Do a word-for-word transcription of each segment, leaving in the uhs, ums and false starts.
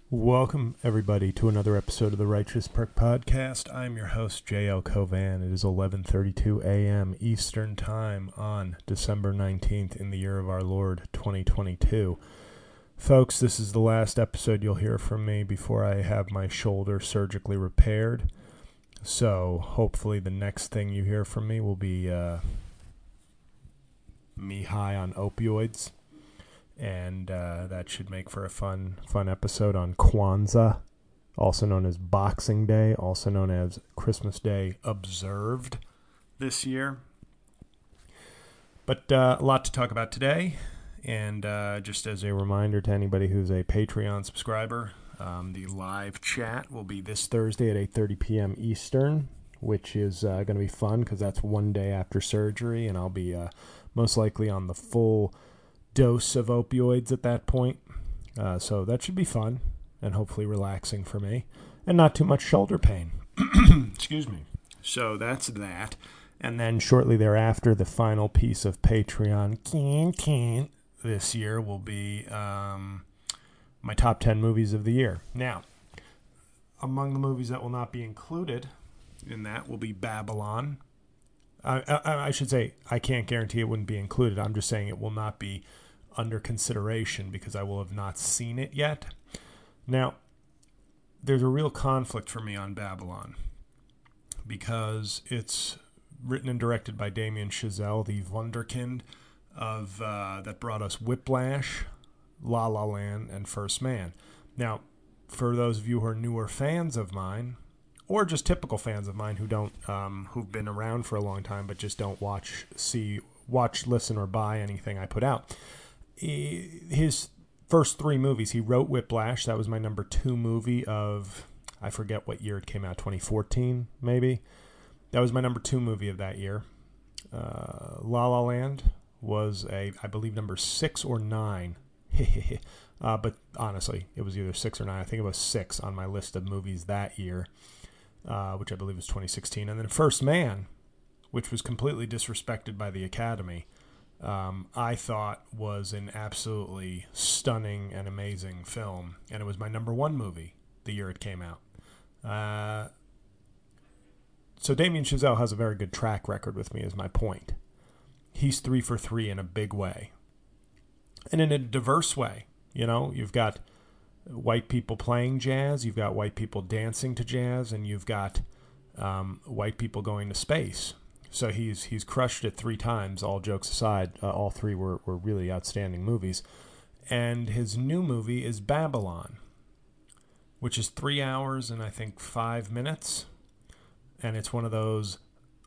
Welcome, everybody, to another episode of the Righteous Perk Podcast. I'm your host, J L Covan. It is eleven thirty-two a.m. Eastern Time on December nineteenth in the year of our Lord, twenty twenty-two. Folks, this is the last episode you'll hear from me before I have my shoulder surgically repaired. So, hopefully the next thing you hear from me will be uh, me high on opioids. And uh, that should make for a fun, fun episode on Kwanzaa, also known as Boxing Day, also known as Christmas Day observed this year. But uh, a lot to talk about today. And uh, just as a reminder to anybody who's a Patreon subscriber, um, the live chat will be this Thursday at eight thirty p.m. Eastern, which is uh, going to be fun because that's one day after surgery, and I'll be uh, most likely on the full dose of opioids at that point. Uh, so that should be fun and hopefully relaxing for me and not too much shoulder pain. Excuse me. So that's that. And then shortly thereafter, the final piece of Patreon content this year will be um, my top ten movies of the year. Now, among the movies that will not be included in that will be Babylon. I, I, I should say I can't guarantee it wouldn't be included. I'm just saying it will not be under consideration because I will have not seen it yet. Now, there's a real conflict for me on Babylon because it's written and directed by Damien Chazelle, the wunderkind of uh, that brought us Whiplash, La La Land, and First Man. Now, for those of you who are newer fans of mine, or just typical fans of mine who don't, um, who've been around for a long time but just don't watch, see, watch, listen, or buy anything I put out, his first three movies, he wrote Whiplash. That was my number two movie of, I forget what year it came out, twenty fourteen, maybe. That was my number two movie of that year. Uh, La La Land was a, I believe, number six or nine. uh, but honestly, it was either six or nine. I think it was six on my list of movies that year, uh, which I believe was twenty sixteen. And then First Man, which was completely disrespected by the Academy, Um, I thought was an absolutely stunning and amazing film, and it was my number one movie the year it came out. Uh, so Damien Chazelle has a very good track record with me, is my point. He's three for three in a big way, and in a diverse way. You know, you've got white people playing jazz, you've got white people dancing to jazz, and you've got um, white people going to space. So he's he's crushed it three times, all jokes aside. Uh, all three were, were really outstanding movies. And his new movie is Babylon, which is three hours and I think five minutes. And it's one of those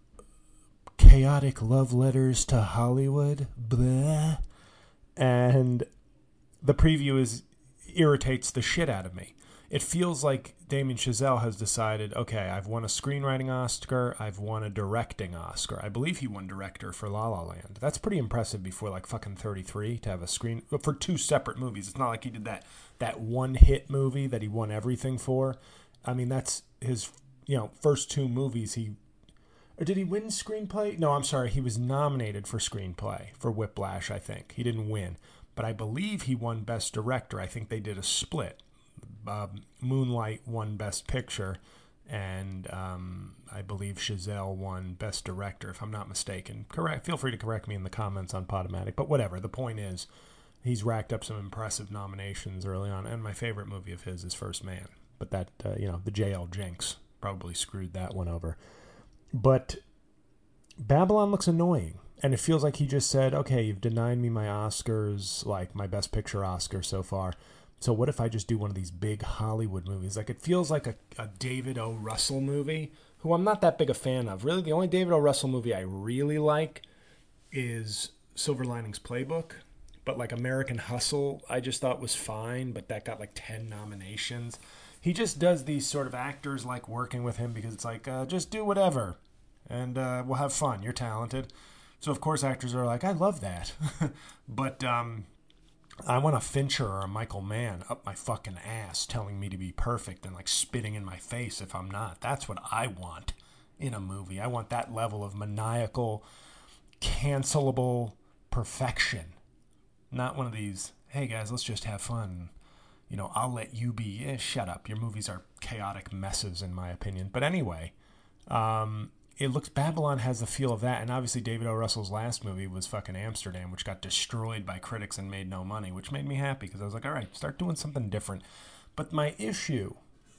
chaotic love letters to Hollywood. Blah. And the preview is irritates the shit out of me. It feels like Damien Chazelle has decided, okay, I've won a screenwriting Oscar, I've won a directing Oscar. I believe he won director for La La Land. That's pretty impressive before like fucking thirty-three to have a screen for two separate movies. It's not like he did that that one hit movie that he won everything for. I mean, that's his, you know, first two movies. He or did he win screenplay? No, I'm sorry, he was nominated for screenplay for Whiplash, I think. He didn't win, but I believe he won best director. I think they did a split. Uh, Moonlight won Best Picture, and um, I believe Chazelle won Best Director, if I'm not mistaken. Correct. Feel free to correct me in the comments on Podomatic, but whatever. The point is, he's racked up some impressive nominations early on, and my favorite movie of his is First Man. But that, uh, you know, the J L Jinx probably screwed that one over. But Babylon looks annoying, and it feels like he just said, okay, you've denied me my Oscars, like my Best Picture Oscar so far. So what if I just do one of these big Hollywood movies? Like, it feels like a, a David O. Russell movie, who I'm not that big a fan of. Really, the only David O. Russell movie I really like is Silver Linings Playbook. But, like, American Hustle, I just thought was fine, but that got, like, ten nominations. He just does these sort of actors like working with him because it's like, uh, just do whatever, and uh, we'll have fun. You're talented. So, of course, actors are like, I love that. but, um... I want a Fincher or a Michael Mann up my fucking ass telling me to be perfect and like spitting in my face if I'm not. That's what I want in a movie. I want that level of maniacal, cancelable perfection. Not one of these, hey guys, let's just have fun. you know, I'll let you be. Eh, shut up. Your movies are chaotic messes, in my opinion. But anyway, um, it looks Babylon has the feel of that. And obviously, David O. Russell's last movie was fucking Amsterdam, which got destroyed by critics and made no money, which made me happy because I was like, all right, start doing something different. But my issue,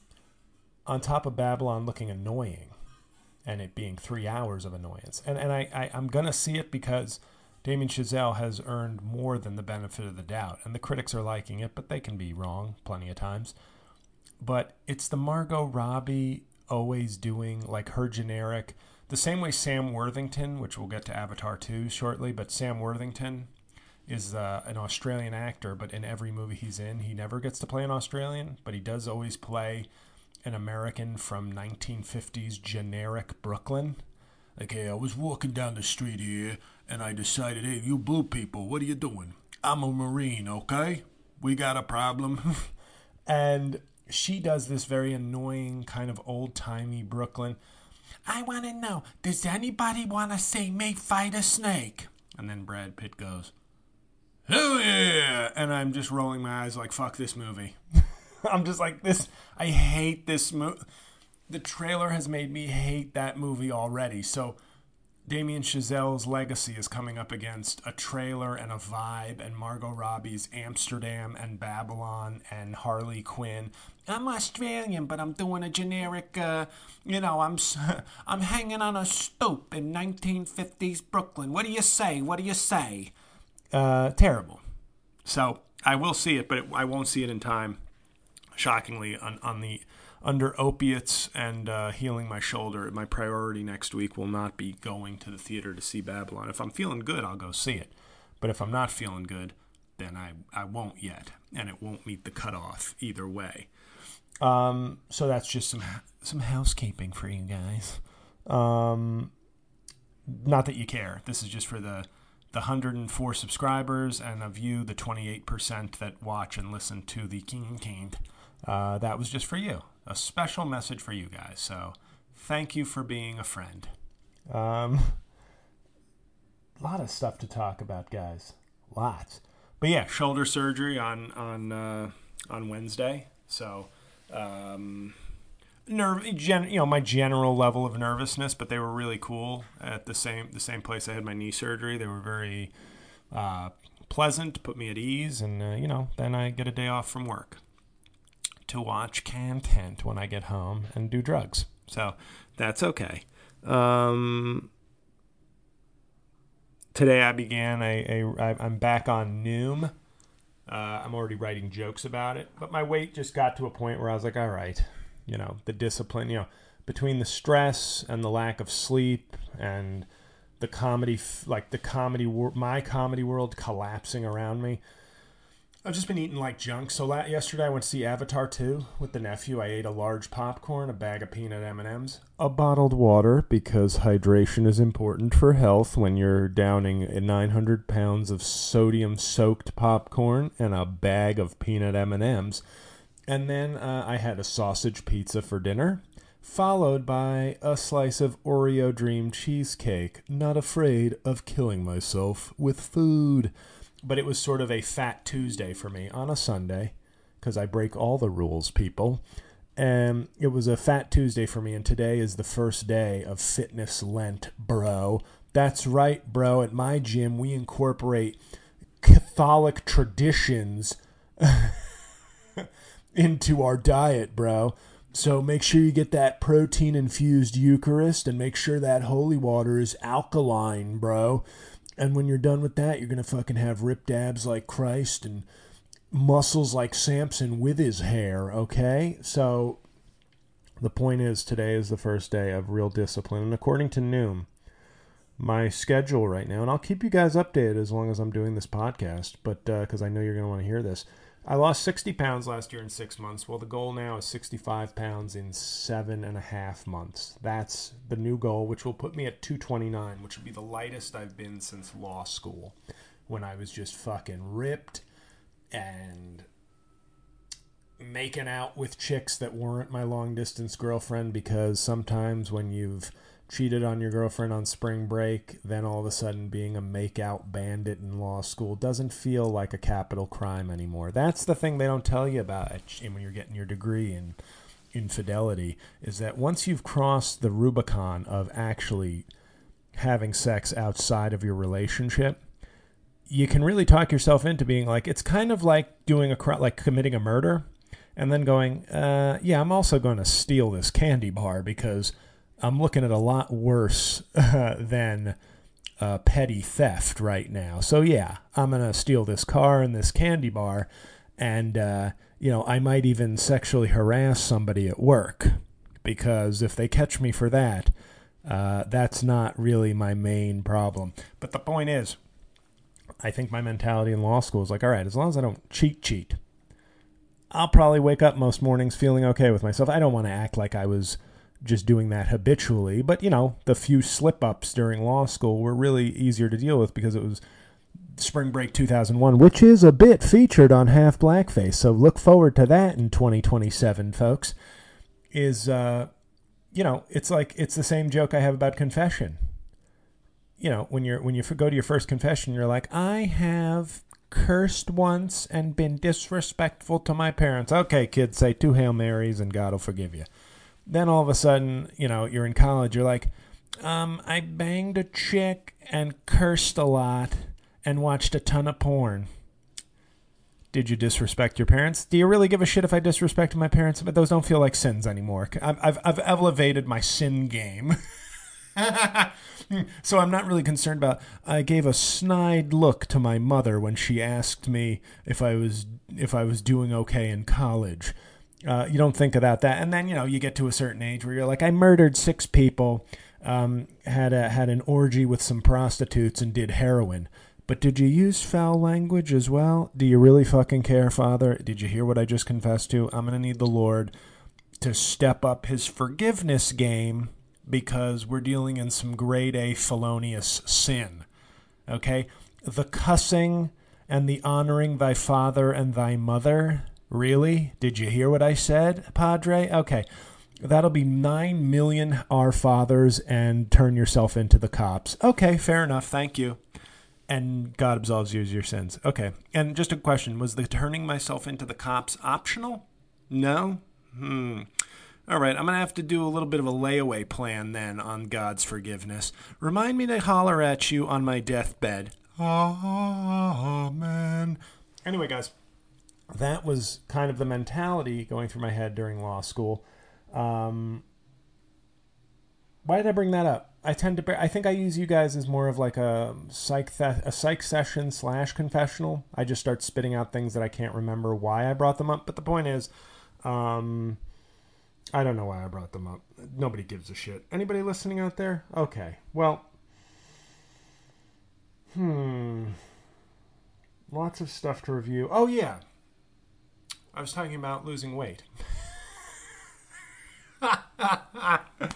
on top of Babylon looking annoying and it being three hours of annoyance, and, and I, I, I'm going to see it because Damien Chazelle has earned more than the benefit of the doubt, and the critics are liking it, but they can be wrong plenty of times. But it's the Margot Robbie always doing like her generic, the same way Sam Worthington, which we'll get to Avatar two shortly, but Sam Worthington is uh, an Australian actor, but in every movie he's in, he never gets to play an Australian, but he does always play an American from nineteen fifties generic Brooklyn. Like, hey, I was walking down the street here, and I decided, hey, you blue people, what are you doing? I'm a Marine, okay? We got a problem. And she does this very annoying kind of old-timey Brooklyn. I want to know, does anybody want to see me fight a snake? And then Brad Pitt goes, hell yeah! And I'm just rolling my eyes like, fuck this movie. I'm just like, this, I hate this movie. The trailer has made me hate that movie already. So Damien Chazelle's legacy is coming up against a trailer and a vibe, and Margot Robbie's Amsterdam and Babylon and Harley Quinn. I'm Australian, but I'm doing a generic, uh, you know, I'm I'm hanging on a stoop in nineteen fifties Brooklyn. What do you say? What do you say? Uh, terrible. So I will see it, but it, I won't see it in time. Shockingly, on, on the under opiates and uh, healing my shoulder, my priority next week will not be going to the theater to see Babylon. If I'm feeling good, I'll go see it. But if I'm not feeling good, then I, I won't yet. And it won't meet the cutoff either way. Um, so that's just some some housekeeping for you guys. Um, not that you care. This is just for the, the one hundred four subscribers and of you, the twenty-eight percent that watch and listen to the King King. Uh, that was just for you. A special message for you guys. So thank you for being a friend. Um, a lot of stuff to talk about, guys. Lots. But yeah, shoulder surgery on on uh, on Wednesday. So um, nerve, gen, you know, my general level of nervousness, but they were really cool at the same the same place I had my knee surgery. They were very uh, pleasant, put me at ease, and uh, you know, then I get a day off from work to watch content when I get home and do drugs. So that's okay. Um, today I began a, a I'm back on Noom. Uh, I'm already writing jokes about it, but my weight just got to a point where I was like, all right, you know, the discipline, you know, between the stress and the lack of sleep and the comedy, like the comedy, my comedy world collapsing around me, I've just been eating like junk. So la- yesterday I went to see Avatar two with the nephew. I ate a large popcorn, a bag of peanut M and M's, a bottled water because hydration is important for health when you're downing nine hundred pounds of sodium-soaked popcorn and a bag of peanut M and M's. And then uh, I had a sausage pizza for dinner, followed by a slice of Oreo Dream cheesecake. Not afraid of killing myself with food. But it was sort of a fat Tuesday for me on a Sunday, because I break all the rules, people. And it was a fat Tuesday for me, and today is the first day of Fitness Lent, bro. That's right, bro. At my gym, we incorporate Catholic traditions into our diet, bro. So make sure you get that protein-infused Eucharist, and make sure that holy water is alkaline, bro. And when you're done with that, you're going to fucking have ripped abs like Christ and muscles like Samson with his hair, okay? So the point is, today is the first day of real discipline. And according to Noom, my schedule right now, and I'll keep you guys updated as long as I'm doing this podcast, but because uh, I know you're going to want to hear this. I lost sixty pounds last year in six months. Well, the goal now is sixty-five pounds in seven and a half months. That's the new goal, which will put me at two twenty-nine, which will be the lightest I've been since law school, when I was just fucking ripped and making out with chicks that weren't my long-distance girlfriend, because sometimes when you've cheated on your girlfriend on spring break, then all of a sudden being a make-out bandit in law school doesn't feel like a capital crime anymore. That's the thing they don't tell you about when you're getting your degree in infidelity, is that once you've crossed the Rubicon of actually having sex outside of your relationship, you can really talk yourself into being like, it's kind of like doing a like committing a murder and then going, uh, yeah, I'm also going to steal this candy bar because I'm looking at a lot worse uh, than uh, petty theft right now. So yeah, I'm going to steal this car and this candy bar, and uh, you know, I might even sexually harass somebody at work, because if they catch me for that, uh, that's not really my main problem. But the point is, I think my mentality in law school is like, all right, as long as I don't cheat cheat, I'll probably wake up most mornings feeling okay with myself. I don't want to act like I was just doing that habitually, but you know, the few slip-ups during law school were really easier to deal with because it was spring break two thousand one, which is a bit featured on Half Blackface, so look forward to that in twenty twenty-seven, folks. Is uh you know, it's like, it's the same joke I have about confession. You know, when you're when you go to your first confession, you're like, I have cursed once and been disrespectful to my parents. Okay, kids, say two Hail Marys and God will forgive you. Then all of a sudden, you know, you're in college, you're like, um, I banged a chick and cursed a lot and watched a ton of porn. Did you disrespect your parents? Do you really give a shit if I disrespected my parents? But those don't feel like sins anymore. I've I've, I've elevated my sin game. So I'm not really concerned about, I gave a snide look to my mother when she asked me if I was if I was doing okay in college. Uh, you don't think about that. And then, you know, you get to a certain age where you're like, I murdered six people, um, had a, had an orgy with some prostitutes and did heroin. But did you use foul language as well? Do you really fucking care, Father? Did you hear what I just confessed to? I'm going to need the Lord to step up his forgiveness game, because we're dealing in some grade A felonious sin. Okay? The cussing and the honoring thy father and thy mother. Really? Did you hear what I said, Padre? Okay. That'll be nine million Our Fathers and turn yourself into the cops. Okay, fair enough. Thank you. And God absolves you of your sins. Okay. And just a question. Was the turning myself into the cops optional? No? Hmm. All right. I'm going to have to do a little bit of a layaway plan then on God's forgiveness. Remind me to holler at you on my deathbed. Amen. Anyway, guys. That was kind of the mentality going through my head during law school. Um, why did I bring that up? I tend to, I think I use you guys as more of like a psych, th- a psych session slash confessional. I just start spitting out things that I can't remember why I brought them up. But the point is, um, I don't know why I brought them up. Nobody gives a shit. Anybody listening out there? Okay. Well, hmm. Lots of stuff to review. Oh, yeah. I was talking about losing weight. uh,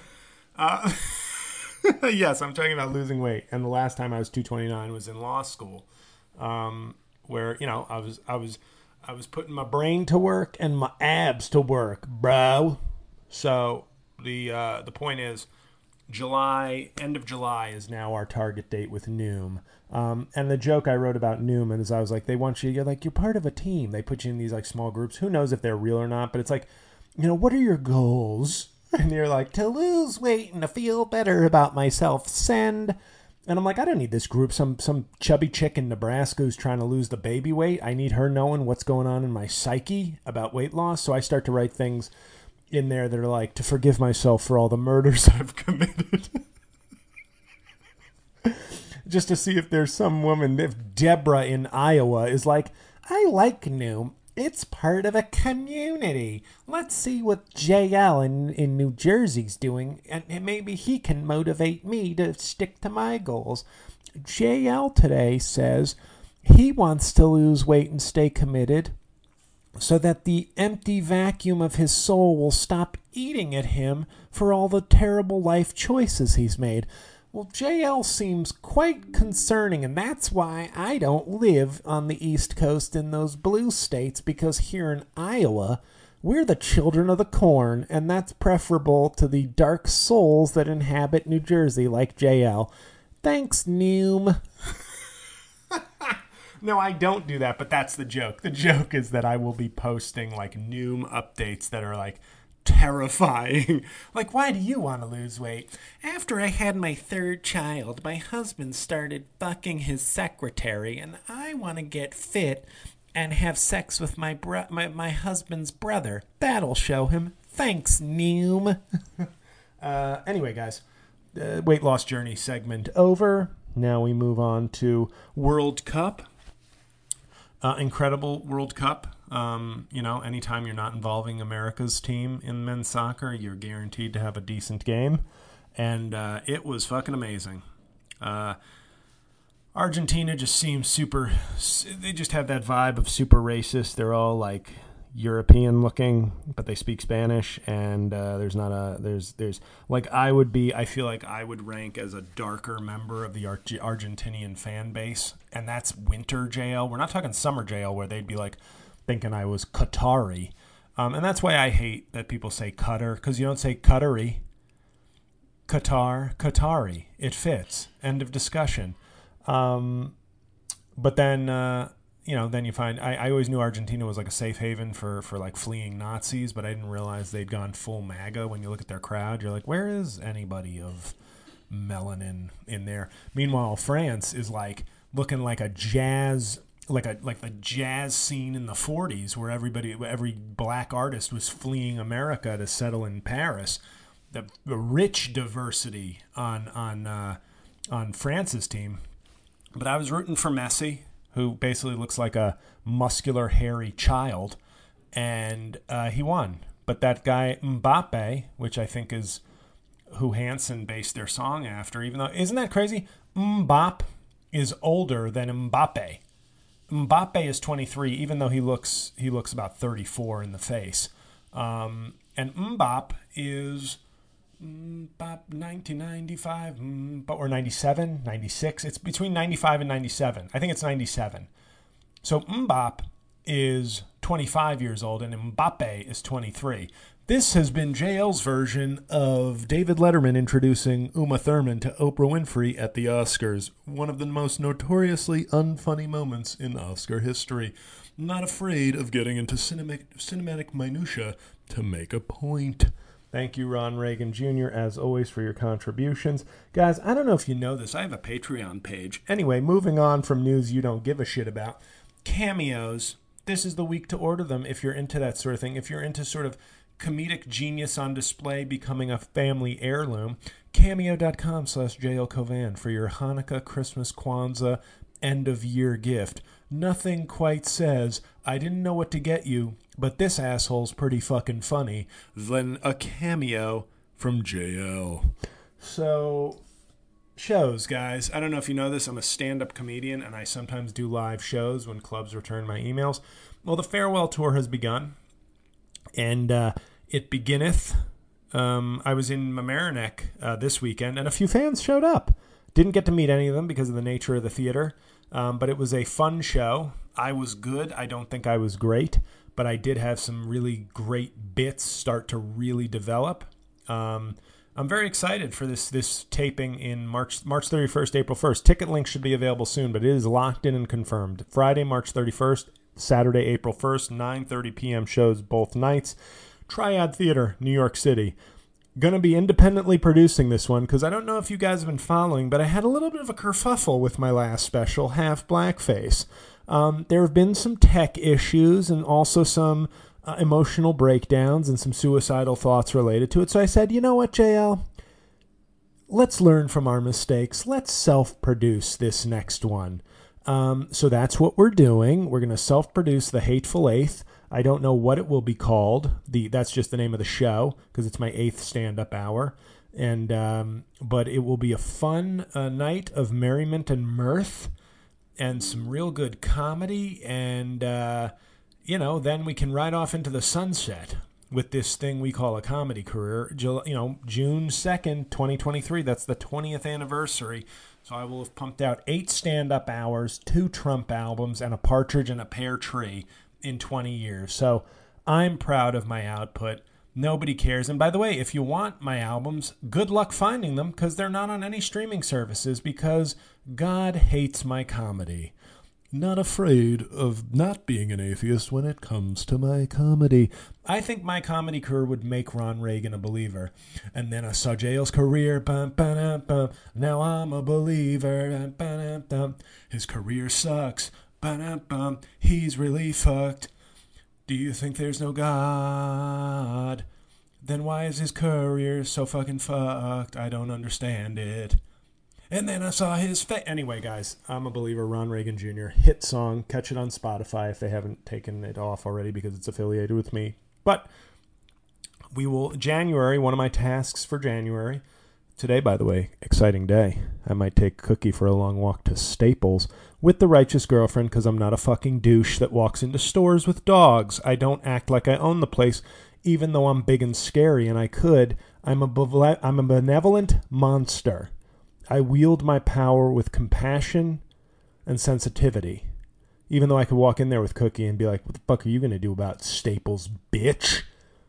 yes, I'm talking about losing weight. And the last time I was two twenty-nine was in law school, um, where, you know, I was I was I was putting my brain to work and my abs to work, bro. So the uh, the point is, July, end of July is now our target date with Noom. Um, and the joke I wrote about Noom is I was like, they want you, you're like, you're part of a team. They put you in these like small groups. Who knows if they're real or not? But it's like, you know, what are your goals? And you're like, to lose weight and to feel better about myself. Send. And I'm like, I don't need this group. Some some chubby chick in Nebraska who's trying to lose the baby weight. I need her knowing what's going on in my psyche about weight loss. So I start to write things in there that are like, to forgive myself for all the murders I've committed. Just to see if there's some woman, if Deborah in Iowa is like, I like Noom. It's part of a community. Let's see what J L in, in New Jersey's doing, and maybe he can motivate me to stick to my goals. J L today says he wants to lose weight and stay committed so that the empty vacuum of his soul will stop eating at him for all the terrible life choices he's made. Well, J L seems quite concerning, and that's why I don't live on the East Coast in those blue states, because here in Iowa, We're the children of the corn, and that's preferable to the dark souls that inhabit New Jersey, like J L. Thanks, Noom. No, I don't do that, but that's the joke. The joke is that I will be posting like Noom updates that are like terrifying. Like, why do you want to lose weight? After I had my third child, my husband started fucking his secretary, and I want to get fit and have sex with my, bro- my my husband's brother. That'll show him. Thanks, Noom. uh, anyway, guys, uh, weight loss journey segment over. Now we move on to World Cup. Uh, incredible World Cup. Um, you know, anytime you're not involving America's team in men's soccer, you're guaranteed to have a decent game. And uh, it was fucking amazing. Uh, Argentina just seems super, they just have that vibe of super racist. They're all like European looking, but they speak Spanish, and uh, there's not a, there's, there's like, I would be, I feel like I would rank as a darker member of the Ar- Argentinian fan base, and that's winter J L. We're not talking summer J L where they'd be like thinking I was Qatari. Um, and that's why I hate that people say Qatar, because you don't say Qatari. Qatar, Qatari. It fits. End of discussion. Um, but then, uh, you know, then you find, I, I always knew Argentina was like a safe haven for, for like fleeing Nazis, but I didn't realize they'd gone full MAGA. When you look at their crowd, you're like, where is anybody of melanin in there? Meanwhile, France is like looking like a jazz, like a, like the jazz scene in the forties where everybody, every black artist was fleeing America to settle in Paris. The, the rich diversity on, on, uh, on France's team. But I was rooting for Messi, who basically looks like a muscular, hairy child, and uh, he won. But that guy Mbappe, which I think is who Hanson based their song after, even though, isn't that crazy? Mbappe is older than Mbappe. Mbappe is twenty-three, even though he looks he looks about thirty-four in the face. Um, and Mbappe is Mbappe nineteen ninety-five, Mbappe, or ninety-seven, ninety-six. It's between ninety-five and ninety-seven. I think it's ninety-seven. So Mbappe is twenty-five years old and Mbappe is twenty-three. This has been J L's version of David Letterman introducing Uma Thurman to Oprah Winfrey at the Oscars. One of the most notoriously unfunny moments in Oscar history. Not afraid of getting into cinematic, cinematic minutia to make a point. Thank you, Ron Reagan Junior, as always, for your contributions. Guys, I don't know if you know this. I have a Patreon page. Anyway, moving on from news you don't give a shit about. Cameos. This is the week to order them if you're into that sort of thing. If you're into sort of comedic genius on display becoming a family heirloom, cameo.com slash JL Covan for your Hanukkah, Christmas, Kwanzaa, end-of-year gift. Nothing quite says, I didn't know what to get you, but this asshole's pretty fucking funny, than a cameo from J L. So, shows, guys. I don't know if you know this. I'm a stand-up comedian, and I sometimes do live shows when clubs return my emails. Well, the farewell tour has begun, and uh, it beginneth. Um, I was in Mamaroneck uh, this weekend, and a few fans showed up. Didn't get to meet any of them because of the nature of the theater, um, but it was a fun show. I was good. I don't think I was great, but I did have some really great bits start to really develop. Um, I'm very excited for this this taping in March March thirty-first, April first. Ticket links should be available soon, but it is locked in and confirmed. Friday, March thirty-first, Saturday, April first, nine thirty p.m. shows both nights. Triad Theater, New York City. Going to be independently producing this one because I don't know if you guys have been following, but I had a little bit of a kerfuffle with my last special, Half Blackface. Um, there have been some tech issues and also some uh, emotional breakdowns and some suicidal thoughts related to it. So I said, you know what, J L? Let's learn from our mistakes. Let's self-produce this next one. Um, so that's what we're doing. We're going to self-produce The Hateful Eighth. I don't know what it will be called. The That's just the name of the show because it's my eighth stand-up hour. And um, but it will be a fun uh, night of merriment and mirth and some real good comedy. And, uh, you know, then we can ride off into the sunset with this thing we call a comedy career. You know, June second, twenty twenty-three. That's the twentieth anniversary. So I will have pumped out eight stand-up hours, two Trump albums, and a Partridge in a Pear Tree in twenty years. So I'm proud of my output. Nobody cares. And by the way, if you want my albums, good luck finding them because they're not on any streaming services because God hates my comedy. Not afraid of not being an atheist when it comes to my comedy. I think my comedy career would make Ron Reagan a believer. And then I saw J L's career. Bum, ba, bum. Now I'm a believer. Bum, ba, His career sucks. Bum, bum. He's really fucked. Do you think there's no God? Then why is his career so fucking fucked? I don't understand it. And then I saw his face. Anyway, guys, I'm a believer. Ron Reagan Junior Hit song. Catch it on Spotify if they haven't taken it off already because it's affiliated with me. But we will, January, one of my tasks for January. Today, by the way, exciting day. I might take Cookie for a long walk to Staples with the righteous girlfriend because I'm not a fucking douche that walks into stores with dogs. I don't act like I own the place, even though I'm big and scary and I could. I'm a, bevle- I'm a benevolent monster. I wield my power with compassion and sensitivity. Even though I could walk in there with Cookie and be like, what the fuck are you going to do about Staples, bitch?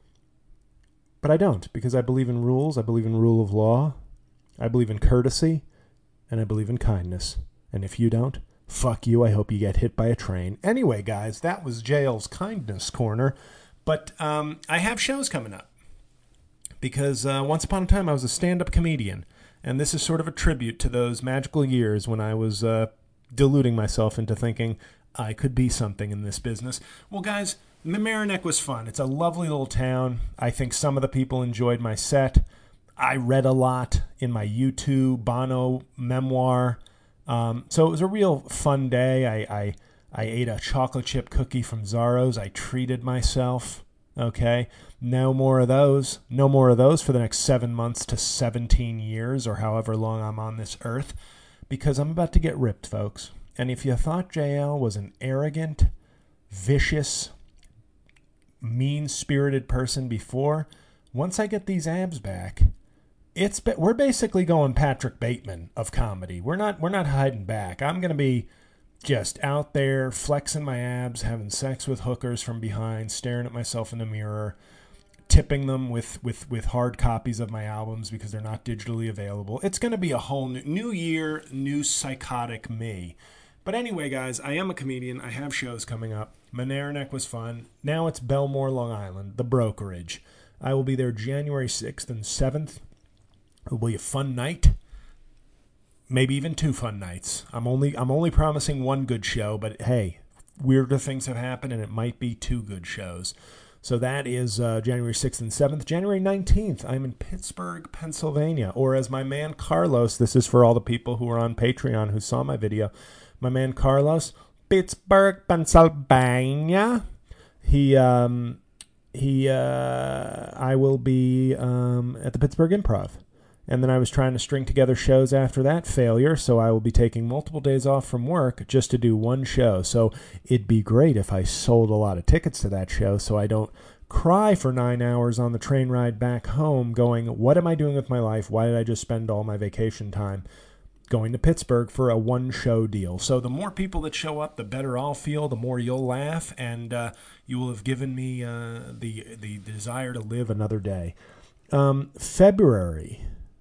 But I don't, because I believe in rules, I believe in rule of law, I believe in courtesy, and I believe in kindness. And if you don't, fuck you, I hope you get hit by a train. Anyway, guys, that was J L's Kindness Corner. But um, I have shows coming up. Because uh, once upon a time I was a stand-up comedian. And this is sort of a tribute to those magical years when I was uh, deluding myself into thinking I could be something in this business. Well, guys, Mamaroneck was fun. It's a lovely little town. I think some of the people enjoyed my set. I read a lot in my YouTube Bono memoir. Um, so it was a real fun day. I, I, I ate a chocolate chip cookie from Zaro's. I treated myself. Okay, no more of those. No more of those for the next seven months to seventeen years or however long I'm on this earth because I'm about to get ripped, folks. And if you thought J L was an arrogant, vicious, mean-spirited person before, once I get these abs back, it's we're basically going Patrick Bateman of comedy. We're not we're not hiding back. I'm going to be just out there flexing my abs, having sex with hookers from behind, staring at myself in the mirror, tipping them with, with, with hard copies of my albums because they're not digitally available. It's going to be a whole new, new year, new psychotic me. But anyway, guys, I am a comedian. I have shows coming up. Mamaroneck was fun. Now it's Belmore, Long Island, the brokerage. I will be there January sixth and seventh. It will be a fun night. Maybe even two fun nights. I'm only I'm only promising one good show, but hey, weirder things have happened, and it might be two good shows. So that is uh, January sixth and seventh. January nineteenth, I'm in Pittsburgh, Pennsylvania. Or as my man Carlos, this is for all the people who are on Patreon who saw my video, my man Carlos, Pittsburgh, Pennsylvania. He, um, he, uh, I will be um, at the Pittsburgh Improv. And then I was trying to string together shows after that failure, so I will be taking multiple days off from work just to do one show. So it'd be great if I sold a lot of tickets to that show so I don't cry for nine hours on the train ride back home going, what am I doing with my life? Why did I just spend all my vacation time going to Pittsburgh for a one-show deal? So the more people that show up, the better I'll feel, the more you'll laugh, and uh, you will have given me uh, the, the desire to live another day. Um, February...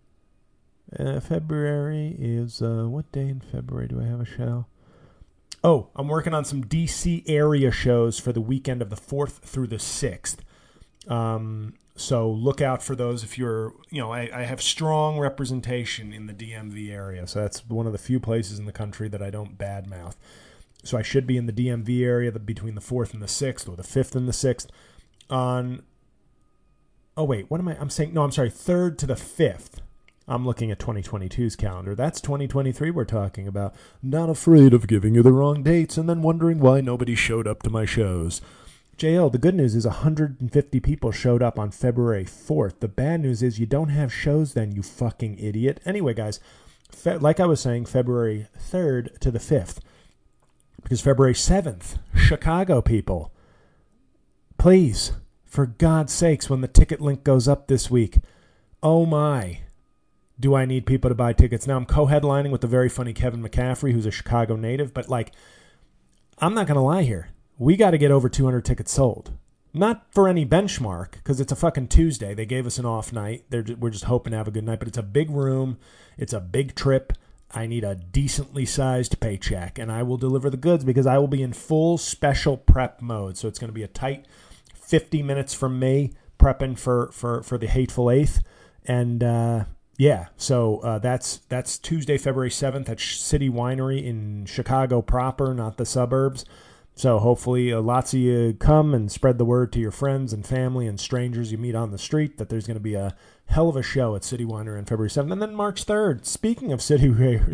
Uh, February is, uh, what day in February do I have a show? Oh, I'm working on some D C area shows for the weekend of the fourth through the sixth. Um, so look out for those if you're, you know, I, I have strong representation in the D M V area. So that's one of the few places in the country that I don't badmouth. So I should be in the D M V area between the fourth and the sixth, or the fifth and the sixth on, oh wait, what am I, I'm saying, no, I'm sorry, third to the fifth. I'm looking at twenty twenty-two's calendar. That's twenty twenty-three we're talking about. Not afraid of giving you the wrong dates and then wondering why nobody showed up to my shows. J L, the good news is one hundred fifty people showed up on February fourth. The bad news is you don't have shows then, you fucking idiot. Anyway, guys, fe- like I was saying, February third to the fifth. Because February seventh, Chicago people. Please, for God's sakes, when the ticket link goes up this week, oh my... do I need people to buy tickets? Now, I'm co-headlining with the very funny Kevin McCaffrey, who's a Chicago native. But, like, I'm not going to lie here. We got to get over two hundred tickets sold. Not for any benchmark, because it's a fucking Tuesday. They gave us an off night. They're just, we're just hoping to have a good night. But it's a big room. It's a big trip. I need a decently sized paycheck, and I will deliver the goods because I will be in full special prep mode. So it's going to be a tight fifty minutes from me prepping for, for, for the Hateful Eighth. And, uh, yeah, so uh, that's that's Tuesday, February seventh at City Winery in Chicago proper, not the suburbs. So hopefully uh, lots of you come and spread the word to your friends and family and strangers you meet on the street that there's going to be a hell of a show at City Winery on February seventh. And then March third, speaking of City,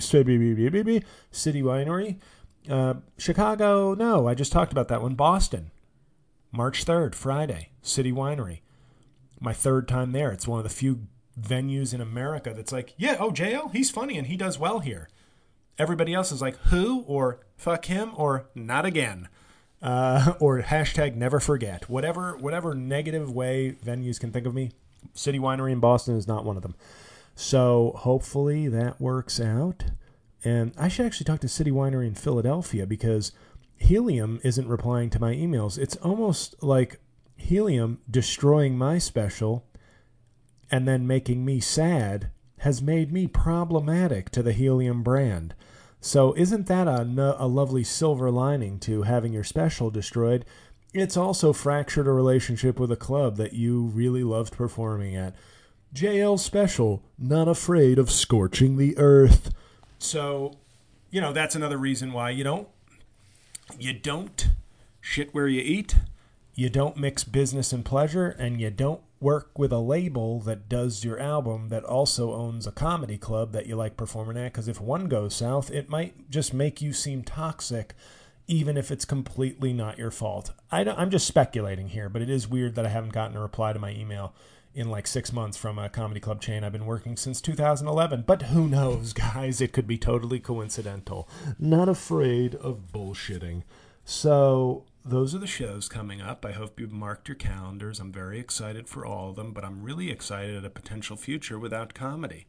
City Winery, uh, Chicago, no, I just talked about that one. Boston, March third, Friday, City Winery. My third time there. It's one of the few venues in America that's like, yeah, oh, J L, he's funny and he does well here. Everybody else is like, who, or fuck him, or not again, uh, or hashtag never forget. Whatever whatever negative way venues can think of me, City Winery in Boston is not one of them. So hopefully that works out. And I should actually talk to City Winery in Philadelphia because Helium isn't replying to my emails. It's almost like Helium destroying my special and then making me sad has made me problematic to the Helium brand. So isn't that a, a lovely silver lining to having your special destroyed? It's also fractured a relationship with a club that you really loved performing at. J L Special, not afraid of scorching the earth. So, you know, that's another reason why you don't, you don't shit where you eat, you don't mix business and pleasure, and you don't work with a label that does your album that also owns a comedy club that you like performing at, because if one goes south, it might just make you seem toxic, even if it's completely not your fault. I don't, I'm just speculating here, but it is weird that I haven't gotten a reply to my email in like six months from a comedy club chain I've been working since two thousand eleven. But who knows, guys? It could be totally coincidental. Not afraid of bullshitting. So those are the shows coming up. I hope you've marked your calendars. I'm very excited for all of them, but I'm really excited at a potential future without comedy.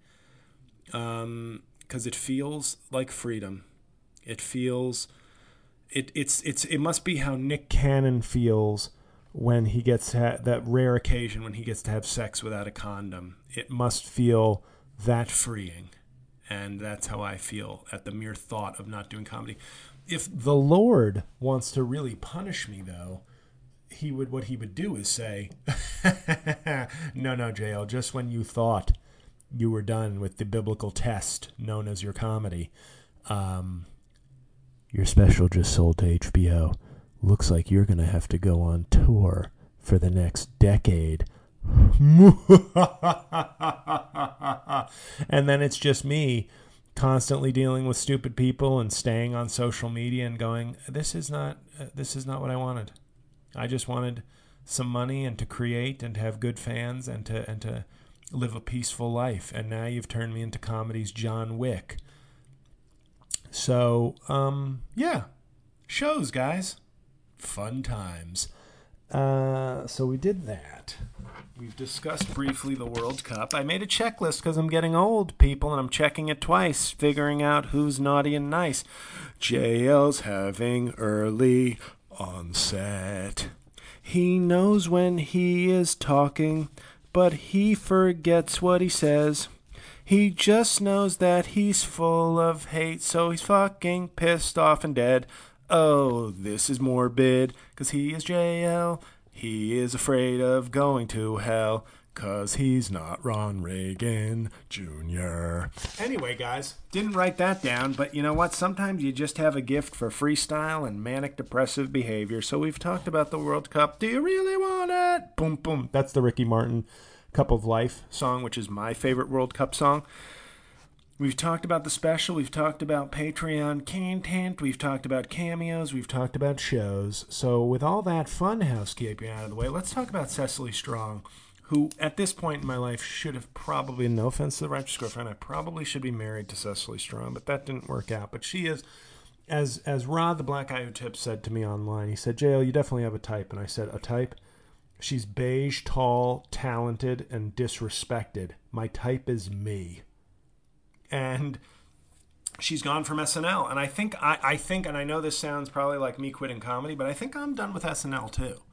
Um, because it feels like freedom. It feels, it it's it's it must be how Nick Cannon feels when he gets to ha- that rare occasion when he gets to have sex without a condom. It must feel that freeing, and that's how I feel at the mere thought of not doing comedy. If the Lord wants to really punish me, though, he would what he would do is say, no, no, J L, just when you thought you were done with the biblical test known as your comedy, um, your special just sold to H B O. Looks like you're going to have to go on tour for the next decade. And then it's just me constantly dealing with stupid people and staying on social media and going, this is not uh, this is not what I wanted. I just wanted some money and to create and to have good fans and to and to live a peaceful life. And now you've turned me into comedy's John Wick. So, um, yeah, shows, guys. Fun times. Uh, so we did that. We've discussed briefly the World Cup. I made a checklist because I'm getting old, people, and I'm checking it twice, figuring out who's naughty and nice. J L's having early onset. He knows when he is talking, but he forgets what he says. He just knows that he's full of hate, so he's fucking pissed off and dead. Oh, this is morbid, 'cause he is J L. He is afraid of going to hell, 'cause he's not Ron Reagan Junior Anyway, guys, didn't write that down, but you know what? Sometimes you just have a gift for freestyle and manic depressive behavior. So we've talked about the World Cup. Do you really want it? Boom, boom. That's the Ricky Martin Cup of Life song, which is my favorite World Cup song. We've talked about the special. We've talked about Patreon content. We've talked about cameos. We've talked about shows. So with all that fun housekeeping out of the way, let's talk about Cecily Strong, who at this point in my life should have probably, no offense to the Righteous Girlfriend, I probably should be married to Cecily Strong, but that didn't work out. But she is, as as Rod the Black Guy Who Tips said to me online, he said, J L, you definitely have a type. And I said, a type? She's beige, tall, talented, and disrespected. My type is me. And she's gone from S N L. And I think, I, I think, and I know this sounds probably like me quitting comedy, but I think I'm done with S N L too.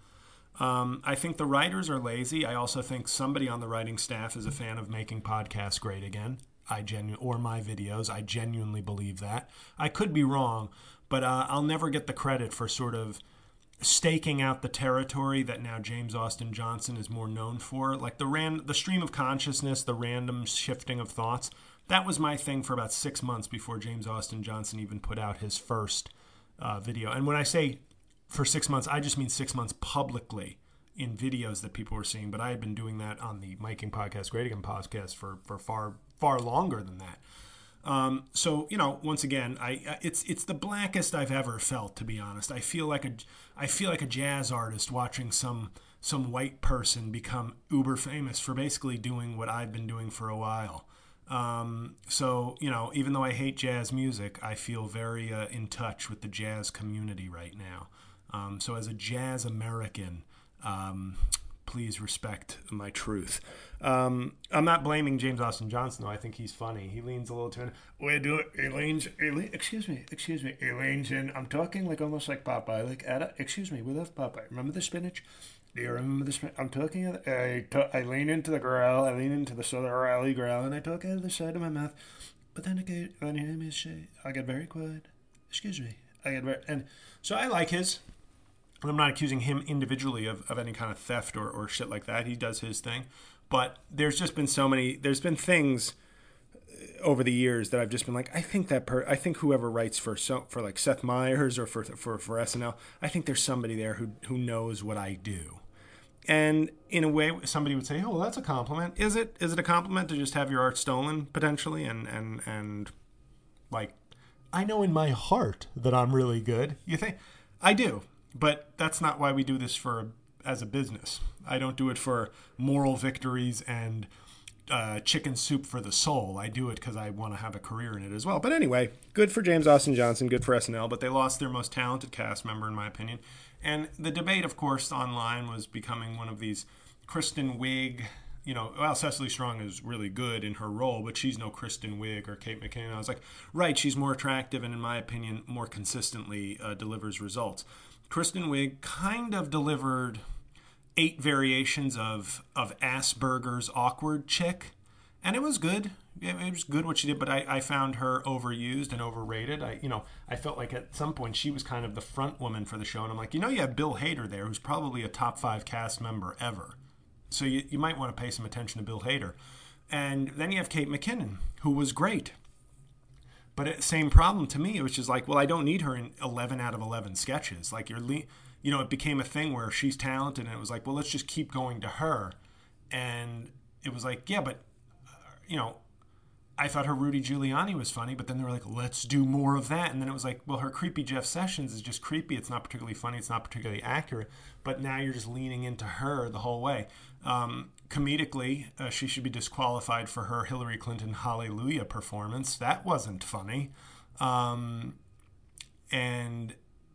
Um, I think the writers are lazy. I also think somebody on the writing staff is a fan of making podcasts great again. I genu- or my videos. I genuinely believe that. I could be wrong, but uh, I'll never get the credit for sort of staking out the territory that now James Austin Johnson is more known for. Like the ran- the stream of consciousness, the random shifting of thoughts. That was my thing for about six months before James Austin Johnson even put out his first uh, video. And when I say for six months, I just mean six months publicly in videos that people were seeing. But I had been doing that on the Making Podcast Great Again podcast for, for far, far longer than that. Um, so, you know, once again, I it's it's the blackest I've ever felt, to be honest. I feel like a I feel like a jazz artist watching some some white person become uber famous for basically doing what I've been doing for a while. Um, so, you know, even though I hate jazz music, I feel very uh, in touch with the jazz community right now. Um, so as a jazz American, um, please respect my truth. Um, I'm not blaming James Austin Johnson, though. I think he's funny. He leans a little too... We do it. He leans... He leans excuse me. Excuse me. He leans in. I'm talking like almost like Popeye. Like, Ada, excuse me. We love Popeye. Remember the spinach? Do you remember the spinach? I'm talking... I, talk, I lean into the growl. I lean into the Southern Rally growl, and I talk out of the side of my mouth. But then I get... When you hear me say... I get very quiet. Excuse me. I get very... And so I like his... I'm not accusing him individually of, of any kind of theft or, or shit like that. He does his thing. But there's just been so many, there's been things over the years that I've just been like, I think that per, I think whoever writes for so, for like Seth Meyers or for, for, for S N L, I think there's somebody there who, who knows what I do. And in a way, somebody would say, oh, well, that's a compliment. Is it? Is it a compliment to just have your art stolen potentially? And, and, and like, I know in my heart that I'm really good. You think? I do. But that's not why we do this for as a business. I don't do it for moral victories and uh, chicken soup for the soul. I do it because I want to have a career in it as well. But anyway, good for James Austin Johnson, good for S N L, but they lost their most talented cast member, in my opinion. And the debate, of course, online was becoming one of these Kristen Wiig, you know, well, Cecily Strong is really good in her role, but she's no Kristen Wiig or Kate McKinnon. I was like, right, she's more attractive and, in my opinion, more consistently uh, delivers results. Kristen Wiig kind of delivered eight variations of of Asperger's awkward chick, and it was good. It, it was good what she did, but I, I found her overused and overrated. I you know I felt like at some point she was kind of the front woman for the show, and I'm like, you know, you have Bill Hader there, who's probably a top five cast member ever, so you you might want to pay some attention to Bill Hader, and then you have Kate McKinnon, who was great. But it, same problem to me, which is like, well, I don't need her in eleven out of eleven sketches. Like, you're, le- you know, it became a thing where she's talented, and it was like, well, let's just keep going to her. And it was like, yeah, but, uh, you know, I thought her Rudy Giuliani was funny, but then they were like, let's do more of that. And then it was like, well, her creepy Jeff Sessions is just creepy. It's not particularly funny. It's not particularly accurate. But now you're just leaning into her the whole way. Um, comedically, uh, she should be disqualified for her Hillary Clinton Hallelujah performance. That wasn't funny. Um, and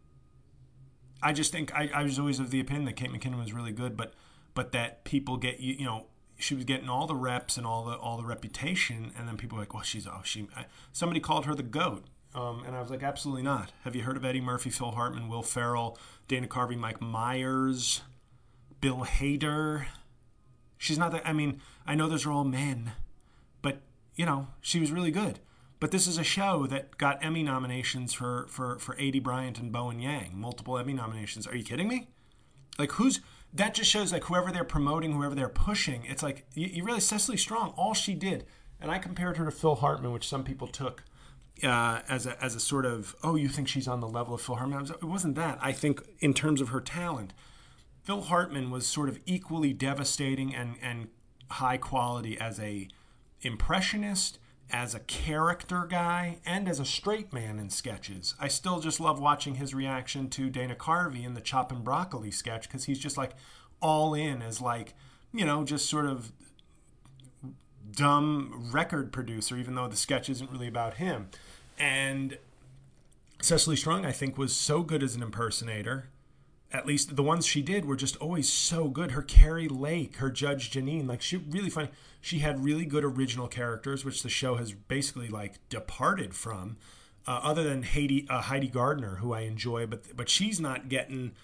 I just think I, I was always of the opinion that Kate McKinnon was really good, but but that people get, you, you know, she was getting all the reps and all the all the reputation, and then people were like, well, she's oh she. I, somebody called her the GOAT, um, and I was like, absolutely not. Have you heard of Eddie Murphy, Phil Hartman, Will Ferrell, Dana Carvey, Mike Myers, Bill Hader? She's not that. I mean, I know those are all men, but you know, she was really good. But this is a show that got Emmy nominations for for for Aidy Bryant and Bowen Yang, multiple Emmy nominations. Are you kidding me? Like, who's that? Just shows like whoever they're promoting, whoever they're pushing. It's like you, you really Cecily Strong. All she did, and I compared her to Phil Hartman, which some people took uh, as a as a sort of, oh, you think she's on the level of Phil Hartman? I was, it wasn't that. I think in terms of her talent, Phil Hartman was sort of equally devastating and and high quality as a impressionist, as a character guy, and as a straight man in sketches. I still just love watching his reaction to Dana Carvey in the Chop and Broccoli sketch, because he's just like all in as like, you know, just sort of dumb record producer, even though the sketch isn't really about him. And Cecily Strong, I think, was so good as an impersonator. At least the ones she did were just always so good. Her Carrie Lake, her Judge Janine, like, she really funny. She had really good original characters, which the show has basically like departed from, uh, other than Heidi, uh, Heidi Gardner, who I enjoy, but but she's not getting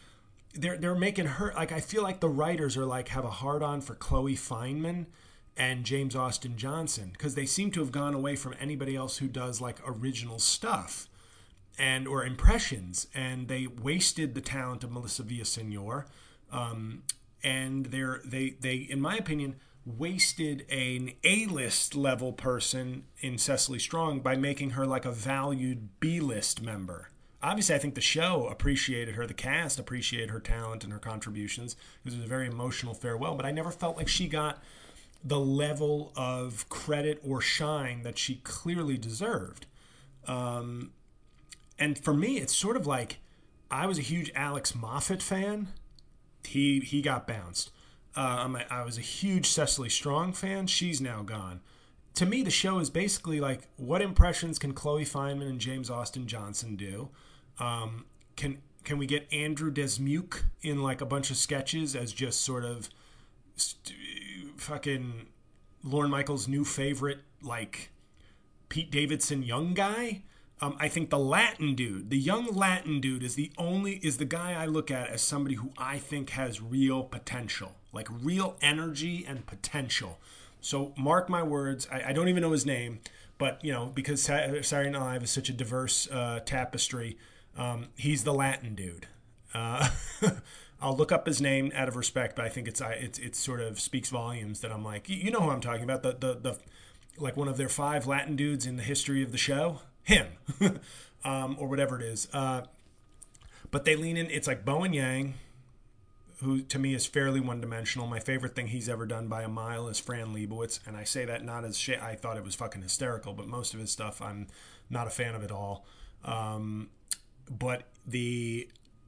they're they're making her like, I feel like the writers are like have a hard on for Chloe Fineman and James Austin Johnson, because they seem to have gone away from anybody else who does like original stuff and or impressions, and they wasted the talent of Melissa Villaseñor, um, and they're they they in my opinion wasted an A-list level person in Cecily Strong by making her like a valued B-list member. Obviously, I think the show appreciated her, the cast appreciated her talent and her contributions. It was a very emotional farewell, but I never felt like she got the level of credit or shine that she clearly deserved. Um, and for me, it's sort of like, I was a huge Alex Moffat fan. He he got bounced. Um, I, I was a huge Cecily Strong fan. She's now gone. To me, the show is basically like, what impressions can Chloe Fineman and James Austin Johnson do? Um, can can we get Andrew Desmuke in like a bunch of sketches as just sort of st- fucking Lorne Michaels' new favorite, like Pete Davidson young guy? Um, I think the Latin dude, the young Latin dude, is the only is the guy I look at as somebody who I think has real potential, like real energy and potential. So mark my words. I, I don't even know his name, but you know, because Saturday Night Live is such a diverse uh, tapestry, um, he's the Latin dude. Uh, I'll look up his name out of respect, but I think it's it's it sort of speaks volumes that I'm like, you know who I'm talking about, the the the like one of their five Latin dudes in the history of the show, him, um, or whatever it is. Uh, but they lean in. It's like Bowen Yang, who to me is fairly one-dimensional. My favorite thing he's ever done by a mile is Fran Lebowitz, and I say that not as shit. I thought it was fucking hysterical, but most of his stuff I'm not a fan of at all. Um, but the,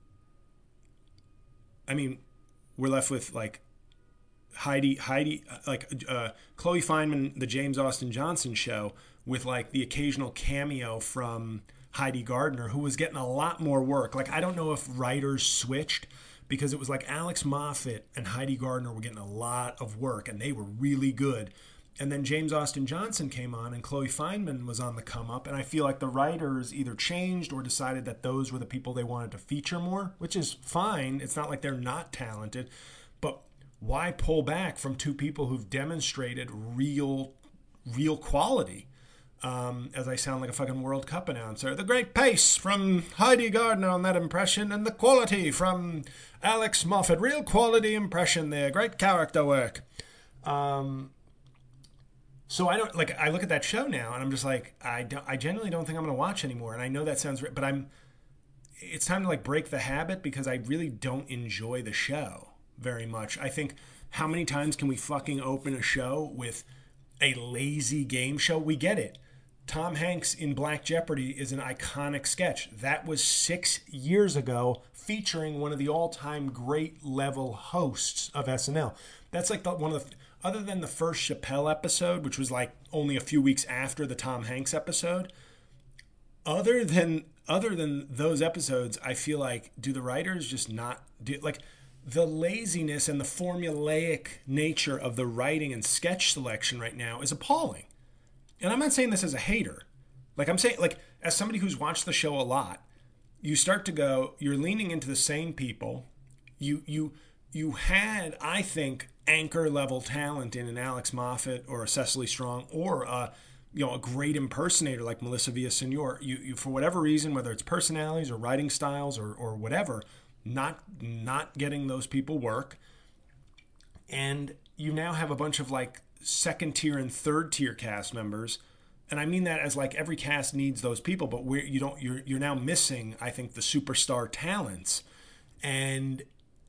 I mean, we're left with like Heidi, Heidi, like uh, Chloe Fineman, the James Austin Johnson show, with like the occasional cameo from Heidi Gardner, who was getting a lot more work. Like, I don't know if writers switched, because it was like Alex Moffat and Heidi Gardner were getting a lot of work, and they were really good. And then James Austin Johnson came on, and Chloe Fineman was on the come up, and I feel like the writers either changed or decided that those were the people they wanted to feature more, which is fine. It's not like they're not talented, but why pull back from two people who've demonstrated real, real quality? Um, as I sound like a fucking World Cup announcer. The great pace from Heidi Gardner on that impression, and the quality from Alex Moffat. Real quality impression there. Great character work. Um, so I don't like. I look at that show now, and I'm just like, I don't. I genuinely don't think I'm going to watch anymore. And I know that sounds, but I'm. It's time to like break the habit, because I really don't enjoy the show very much. I think, how many times can we fucking open a show with a lazy game show? We get it. Tom Hanks in Black Jeopardy is an iconic sketch. That was six years ago, featuring one of the all-time great level hosts of S N L. That's like the, one of the, other than the first Chappelle episode, which was like only a few weeks after the Tom Hanks episode, other than other than those episodes, I feel like, do the writers just not do, like, the laziness and the formulaic nature of the writing and sketch selection right now is appalling. And I'm not saying this as a hater. Like, I'm saying, like, as somebody who's watched the show a lot, you start to go, you're leaning into the same people. You you you had, I think, anchor level talent in an Alex Moffat or a Cecily Strong, or a, you know, a great impersonator like Melissa Villaseñor. You you for whatever reason, whether it's personalities or writing styles or or whatever, not not getting those people work. And you now have a bunch of like second tier and third tier cast members, and I mean that as like every cast needs those people, but we're you don't you're you're now missing, I think, the superstar talents, and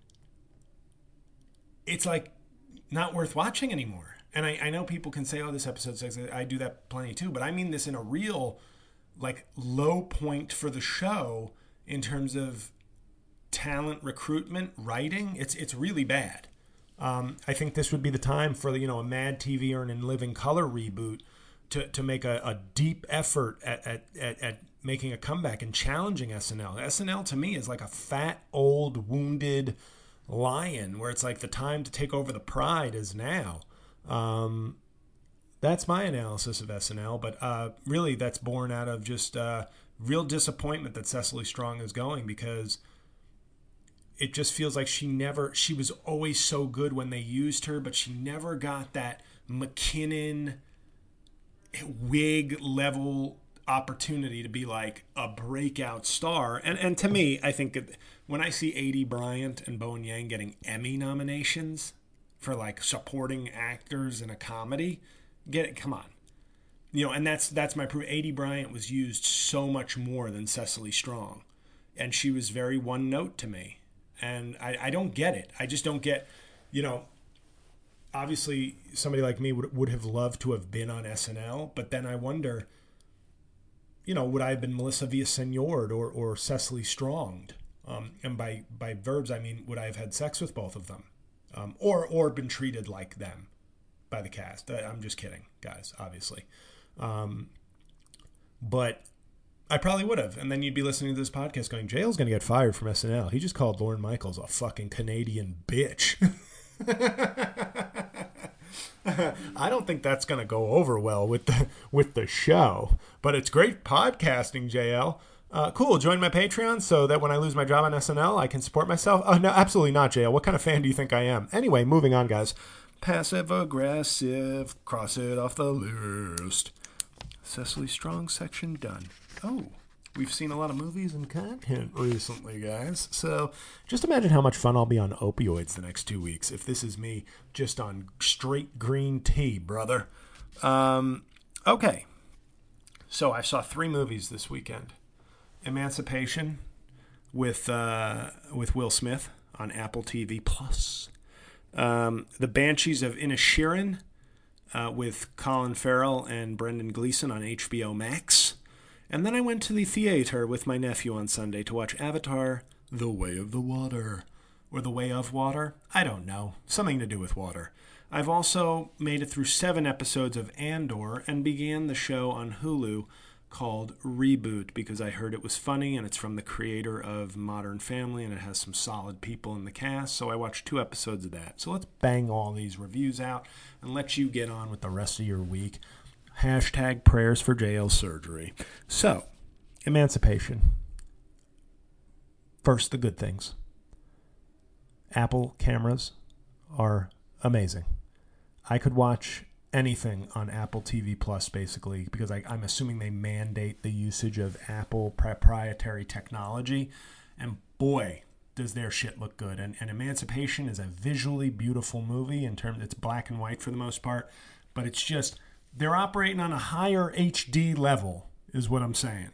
it's like not worth watching anymore. And I, I know people can say, oh, this episode sucks. I do that plenty too, but I mean this in a real like low point for the show in terms of talent recruitment, writing. It's it's really bad. Um, I think this would be the time for, you know, a Mad T V or an In Living Color reboot to, to make a, a deep effort at, at, at, at making a comeback and challenging S N L. S N L to me is like a fat, old, wounded lion, where it's like the time to take over the pride is now. Um, that's my analysis of S N L, but uh, really that's born out of just uh, real disappointment that Cecily Strong is going, because it just feels like she never, she was always so good when they used her, but she never got that McKinnon wig level opportunity to be like a breakout star. And and to me, I think that when I see Aidy Bryant and Bowen Yang getting Emmy nominations for like supporting actors in a comedy, get it, come on. You know, and that's that's my proof. Aidy Bryant was used so much more than Cecily Strong. And she was very one note to me. And I, I don't get it. I just don't get, you know, obviously somebody like me would would have loved to have been on S N L, but then I wonder, you know, would I have been Melissa Villaseñor or, or Cecily Strong? Um, and by, by verbs, I mean, would I have had sex with both of them? Um, or or been treated like them by the cast? I, I'm just kidding, guys, obviously. Um, but I probably would have. And then you'd be listening to this podcast going, J L's going to get fired from S N L. He just called Lorne Michaels a fucking Canadian bitch. I don't think that's going to go over well with the with the show. But it's great podcasting, J L. Uh, cool. Join my Patreon so that when I lose my job on S N L, I can support myself. Oh, no, absolutely not, J L. What kind of fan do you think I am? Anyway, moving on, guys. Passive aggressive. Cross it off the list. Cecily Strong section done. Oh, we've seen a lot of movies and content recently, guys. So just imagine how much fun I'll be on opioids the next two weeks if this is me just on straight green tea, brother. Um, okay. So I saw three movies this weekend. Emancipation with uh, with Will Smith on Apple T V Plus. Um, The Banshees of Inisherin uh, with Colin Farrell and Brendan Gleeson on H B O Max. And then I went to the theater with my nephew on Sunday to watch Avatar: The Way of the Water. Or The Way of Water? I don't know. Something to do with water. I've also made it through seven episodes of Andor and began the show on Hulu called Reboot because I heard it was funny and it's from the creator of Modern Family and it has some solid people in the cast. So I watched two episodes of that. So let's bang all these reviews out and let you get on with the rest of your week. Hashtag prayers for J L surgery. So, Emancipation. First, the good things. Apple cameras are amazing. I could watch anything on Apple T V Plus, basically, because I, I'm assuming they mandate the usage of Apple proprietary technology. And boy, does their shit look good. And, and Emancipation is a visually beautiful movie in terms, it's black and white for the most part, but it's just, they're operating on a higher H D level, is what I'm saying.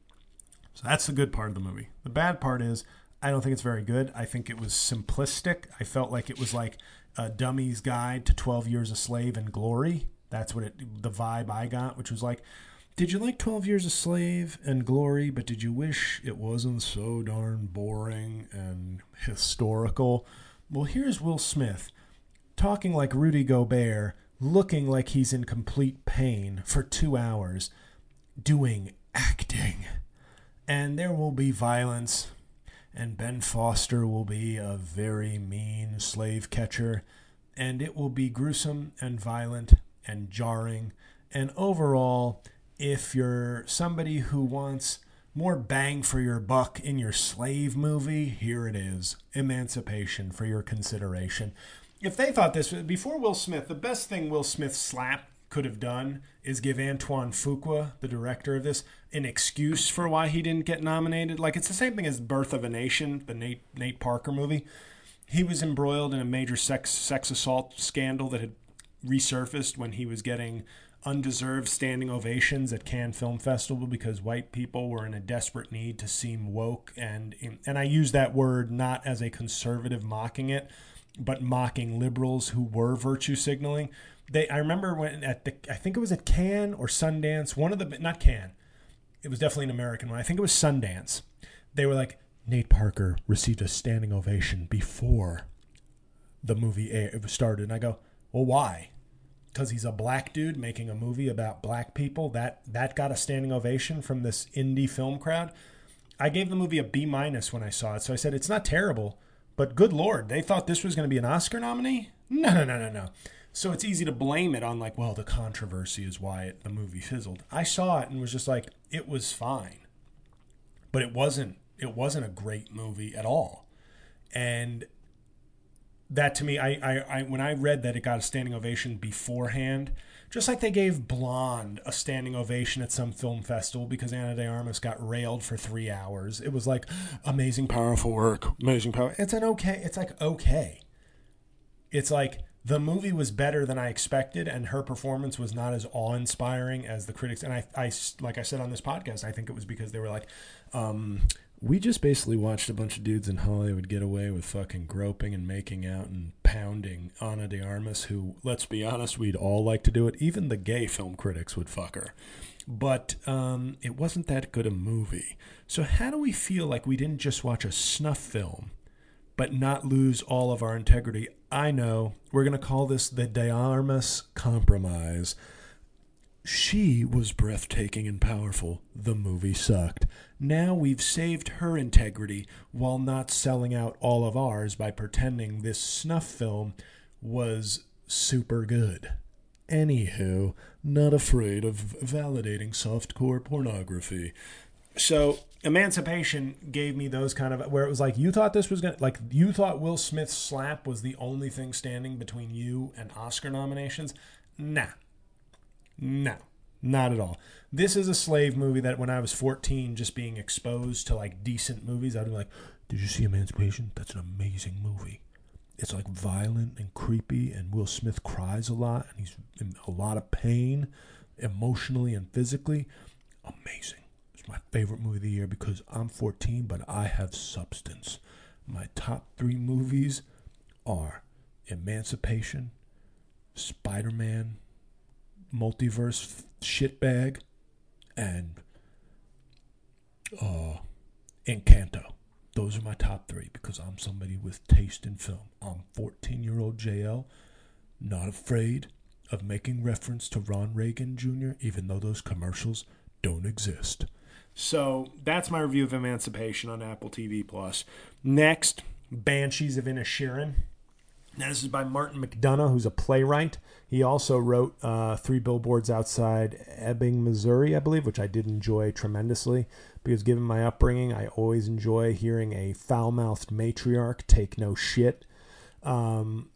So that's the good part of the movie. The bad part is, I don't think it's very good. I think it was simplistic. I felt like it was like a dummy's guide to twelve Years a Slave and Glory. That's what it, the vibe I got, which was like, did you like twelve Years a Slave and Glory, but did you wish it wasn't so darn boring and historical? Well, here's Will Smith talking like Rudy Gobert, looking like he's in complete pain for two hours, doing acting. And there will be violence, and Ben Foster will be a very mean slave catcher, and it will be gruesome and violent and jarring. And overall, if you're somebody who wants more bang for your buck in your slave movie, here it is, Emancipation, for your consideration. If they thought this, before Will Smith, the best thing Will Smith slap could have done is give Antoine Fuqua, the director of this, an excuse for why he didn't get nominated. Like, it's the same thing as Birth of a Nation, the Nate Nate Parker movie. He was embroiled in a major sex sex assault scandal that had resurfaced when he was getting undeserved standing ovations at Cannes Film Festival because white people were in a desperate need to seem woke. And, and I use that word not as a conservative mocking it, but mocking liberals who were virtue signaling. They, I remember when at the, I think it was at Cannes or Sundance, one of the, not Cannes, it was definitely an American one. I think it was Sundance. They were like, Nate Parker received a standing ovation before the movie aired, started. And I go, well, why? Because he's a black dude making a movie about black people. That that got a standing ovation from this indie film crowd. I gave the movie a B minus when I saw it. So I said, it's not terrible, but good Lord, they thought this was going to be an Oscar nominee? No, no, no, no, no. So it's easy to blame it on like, well, the controversy is why it, the movie fizzled. I saw it and was just like, it was fine. But it wasn't, it wasn't a great movie at all. And that to me, I, I, I when I read that it got a standing ovation beforehand, just like they gave Blonde a standing ovation at some film festival because Ana de Armas got railed for three hours. It was like, amazing, powerful work, amazing power. It's an okay. It's like, okay. It's like the movie was better than I expected, and her performance was not as awe-inspiring as the critics. And I, I like I said on this podcast, I think it was because they were like, um, we just basically watched a bunch of dudes in Hollywood get away with fucking groping and making out and pounding Ana de Armas, who, let's be honest, we'd all like to do it. Even the gay film critics would fuck her. But um, it wasn't that good a movie. So how do we feel like we didn't just watch a snuff film, but not lose all of our integrity? I know. We're going to call this the De Armas Compromise. She was breathtaking and powerful. The movie sucked. Now we've saved her integrity while not selling out all of ours by pretending this snuff film was super good. Anywho, not afraid of validating softcore pornography. So Emancipation gave me those kind of, where it was like, you thought this was going to, like, you thought Will Smith's slap was the only thing standing between you and Oscar nominations? Nah. No, not at all. This is a slave movie that when I was fourteen, just being exposed to like decent movies, I'd be like, did you see Emancipation? That's an amazing movie. It's like violent and creepy, and Will Smith cries a lot, and he's in a lot of pain, emotionally and physically. Amazing. It's my favorite movie of the year because I'm fourteen, but I have substance. My top three movies are Emancipation, Spider-Man, Multiverse shitbag, and uh, Encanto. Those are my top three because I'm somebody with taste in film. I'm fourteen-year-old J L, not afraid of making reference to Ron Reagan Junior, even though those commercials don't exist. So that's my review of Emancipation on Apple T V Plus. Next, Banshees of Inisherin. Now, this is by Martin McDonough, who's a playwright. He also wrote uh, Three Billboards Outside Ebbing, Missouri, I believe, which I did enjoy tremendously because given my upbringing, I always enjoy hearing a foul-mouthed matriarch take no shit. Um,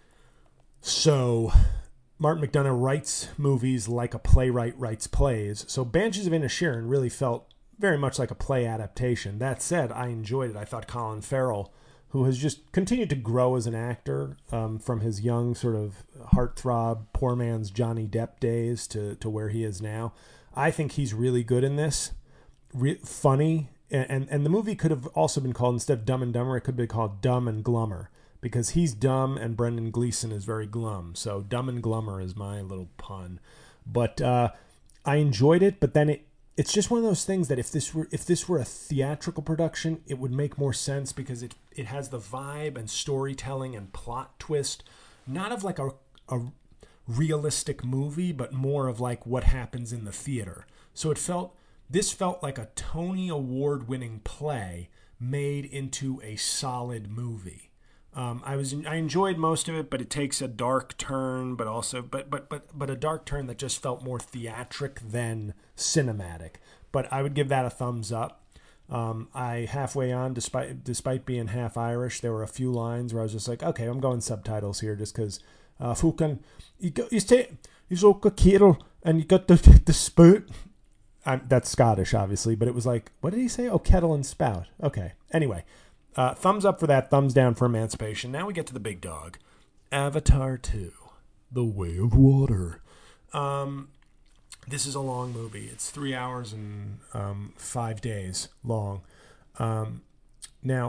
so Martin McDonough writes movies like a playwright writes plays. So Banshees of Inisherin really felt very much like a play adaptation. That said, I enjoyed it. I thought Colin Farrell, who has just continued to grow as an actor um, from his young sort of heartthrob, poor man's Johnny Depp days to, to where he is now. I think he's really good in this. Re- funny. And, and, and the movie could have also been called, instead of Dumb and Dumber, it could be called Dumb and Glummer because he's dumb and Brendan Gleeson is very glum. So Dumb and Glummer is my little pun. But uh, I enjoyed it, but then it, It's just one of those things that if this were if this were a theatrical production, it would make more sense because it it has the vibe and storytelling and plot twist, not of like a a realistic movie, but more of like what happens in the theater. So it felt this felt like a Tony Award winning play made into a solid movie. Um, I was I enjoyed most of it, but it takes a dark turn, but also but but but but a dark turn that just felt more theatric than cinematic. But I would give that a thumbs up. Um, I halfway on, despite despite being half Irish, there were a few lines where I was just like, okay, I'm going subtitles here, just because. Uh, Fucking, you got you say you so kettle and you got the the spout. I'm, that's Scottish, obviously, but it was like, what did he say? Oh, kettle and spout. Okay. Anyway. Uh, thumbs up for that, thumbs down for Emancipation. Now we get to the big dog. Avatar two, The Way of Water. Um, this is a long movie. It's three hours and um, five days long. Um, now,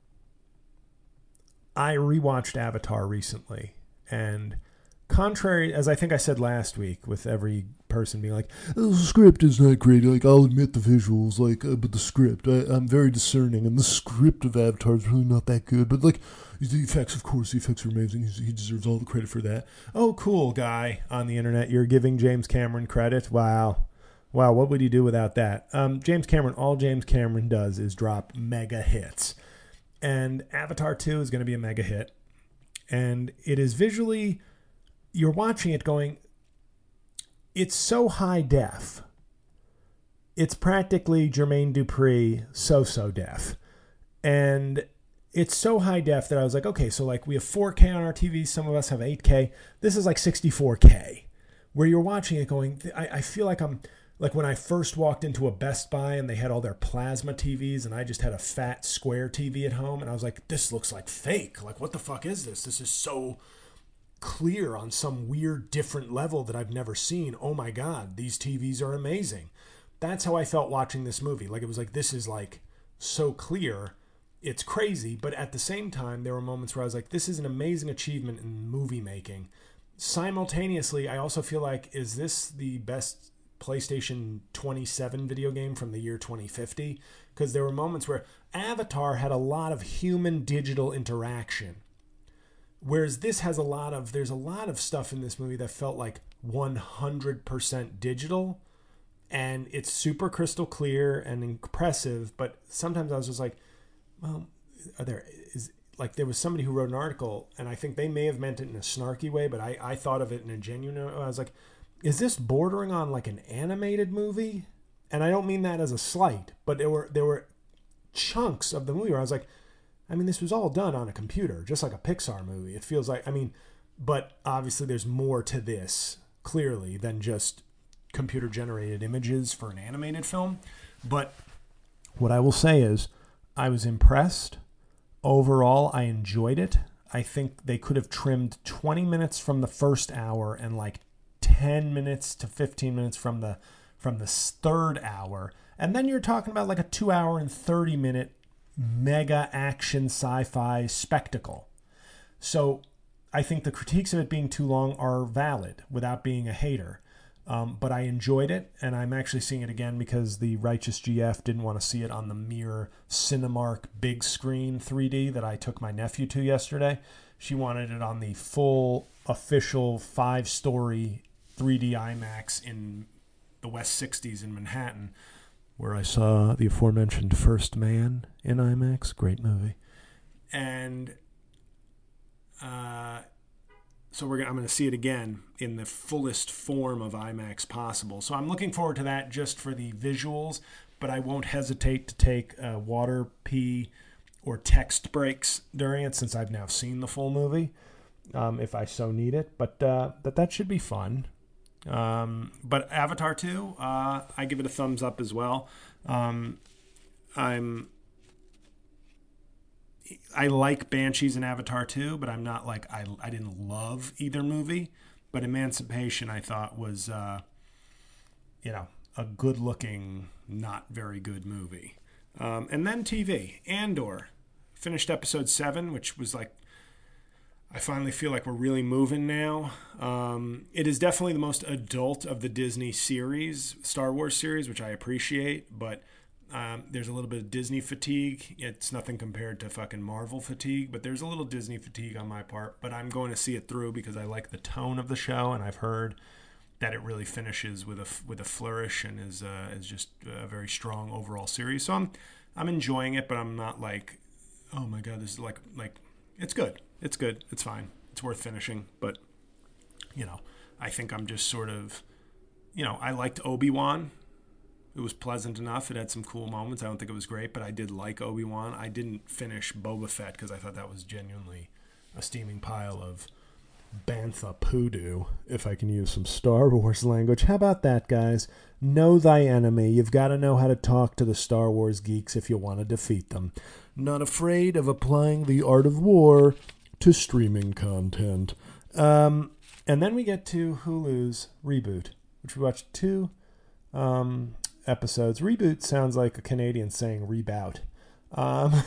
I rewatched Avatar recently, and contrary, as I think I said last week, with every person being like, oh, the script is not great, like, I'll admit the visuals, like, uh, but the script, I, I'm very discerning, and the script of Avatar is really not that good, but, like, the effects, of course, the effects are amazing, He's, he deserves all the credit for that. Oh, cool, guy on the internet, you're giving James Cameron credit? Wow. Wow, what would he do without that? Um, James Cameron, all James Cameron does is drop mega hits, and Avatar two is going to be a mega hit, and it is visually, you're watching it going, it's so high def. It's practically Jermaine Dupri so-so def. And it's so high def that I was like, okay, so like we have four K on our T Vs. Some of us have eight K. This is like sixty-four K, where you're watching it going, I, I feel like I'm, like when I first walked into a Best Buy and they had all their plasma T Vs and I just had a fat square T V at home and I was like, this looks like fake. Like, what the fuck is this? This is so clear on some weird different level that I've never seen. Oh my God, these T Vs are amazing. That's how I felt watching this movie. Like, it was like, this is like so clear. It's crazy, but at the same time, there were moments where I was like, this is an amazing achievement in movie making. Simultaneously, I also feel like, is this the best PlayStation twenty-seven video game from the year twenty fifty? Because there were moments where Avatar had a lot of human digital interaction, whereas this has a lot of, there's a lot of stuff in this movie that felt like one hundred percent digital, and it's super crystal clear and impressive, but sometimes I was just like, well, are there is like there was somebody who wrote an article, and I think they may have meant it in a snarky way, but I, I thought of it in a genuine way. I was like, is this bordering on like an animated movie? And I don't mean that as a slight, but there were there were chunks of the movie where I was like, I mean, this was all done on a computer, just like a Pixar movie. It feels like, I mean, but obviously there's more to this, clearly, than just computer generated images for an animated film. But what I will say is, I was impressed. Overall, I enjoyed it. I think they could have trimmed twenty minutes from the first hour and like ten minutes to fifteen minutes from the from the third hour. And then you're talking about like a two hour and thirty minute mega action sci-fi spectacle. So I think the critiques of it being too long are valid without being a hater. Um, but I enjoyed it, and I'm actually seeing it again because the Righteous G F didn't want to see it on the Mirror Cinemark big screen three D that I took my nephew to yesterday. She wanted it on the full, official, five-story three D IMAX in the West sixties in Manhattan, where I saw the aforementioned First Man in IMAX. Great movie. And uh, so we're gonna, I'm going to see it again in the fullest form of IMAX possible. So I'm looking forward to that just for the visuals, but I won't hesitate to take uh, water, pee, or text breaks during it since I've now seen the full movie, um, if I so need it. But uh, that that should be fun. Um, but Avatar two, uh, I give it a thumbs up as well. Um, I'm I like Banshees and Avatar two, but I'm not like I I didn't love either movie. But Emancipation, I thought was uh, you know a good looking, not very good movie. Um, and then T V, Andor, finished episode seven, which was like, I finally feel like we're really moving now. Um, it is definitely the most adult of the Disney series, Star Wars series, which I appreciate, but um, there's a little bit of Disney fatigue. It's nothing compared to fucking Marvel fatigue, but there's a little Disney fatigue on my part, but I'm going to see it through because I like the tone of the show, and I've heard that it really finishes with a with a flourish and is uh, is just a very strong overall series. So I'm I'm enjoying it, but I'm not like, oh my god, this is like like it's good. It's good. It's fine. It's worth finishing. But you know, I think I'm just sort of, you know, I liked Obi-Wan. It was pleasant enough. It had some cool moments. I don't think it was great, but I did like Obi-Wan. I didn't finish Boba Fett because I thought that was genuinely a steaming pile of bantha poodoo, if I can use some Star Wars language. How about that, guys? Know thy enemy. You've got to know how to talk to the Star Wars geeks if you want to defeat them. Not afraid of applying the art of war to streaming content. Um, and then we get to Hulu's Reboot, which we watched two um, episodes. Reboot sounds like a Canadian saying rebout. Um,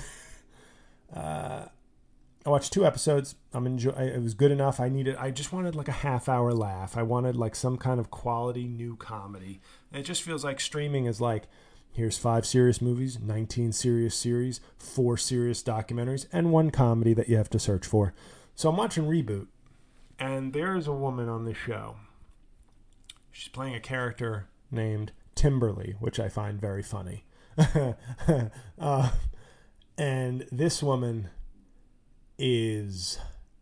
uh, I watched two episodes. I'm enjoy. It was good enough. I needed. I just wanted like a half hour laugh. I wanted like some kind of quality new comedy. And it just feels like streaming is like, here's five serious movies, nineteen serious series, four serious documentaries, and one comedy that you have to search for. So I'm watching Reboot, and there is a woman on this show. She's playing a character named Timberly, which I find very funny. uh, and this woman is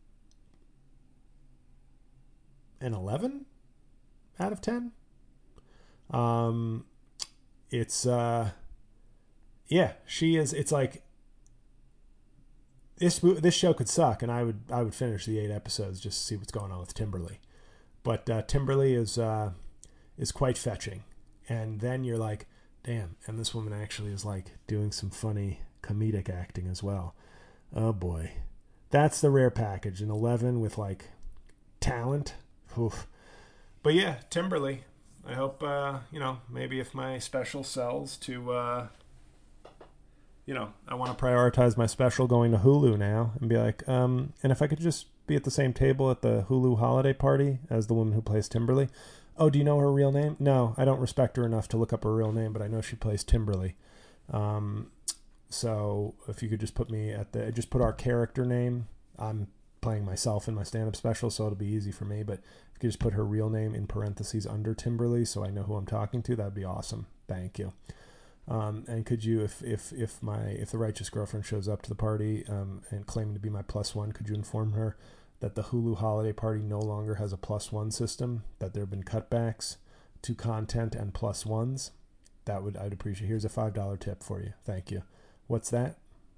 an eleven out of ten. Um, it's, uh, yeah, she is, it's like, this this show could suck, and I would I would finish the eight episodes just to see what's going on with Timberly. But uh, Timberly is uh, is quite fetching, and then you're like, damn, and this woman actually is like doing some funny comedic acting as well. Oh boy, that's the rare package. An eleven with like talent. Oof. But yeah, Timberly. I hope uh, you know, maybe if my special sells to. Uh, You know, I want to prioritize my special going to Hulu now and be like, um, and if I could just be at the same table at the Hulu holiday party as the woman who plays Timberly. Oh, do you know her real name? No, I don't respect her enough to look up her real name, but I know she plays Timberly. Um, so if you could just put me at the, just put our character name. I'm playing myself in my stand-up special, so it'll be easy for me. But if you could just put her real name in parentheses under Timberly so I know who I'm talking to, that'd be awesome. Thank you. Um, and could you, if, if, if my, if the righteous girlfriend shows up to the party, um, and claiming to be my plus one, could you inform her that the Hulu holiday party no longer has a plus one system, that there have been cutbacks to content and plus ones? That would, I'd appreciate. Here's a five dollar tip for you. Thank you. What's that?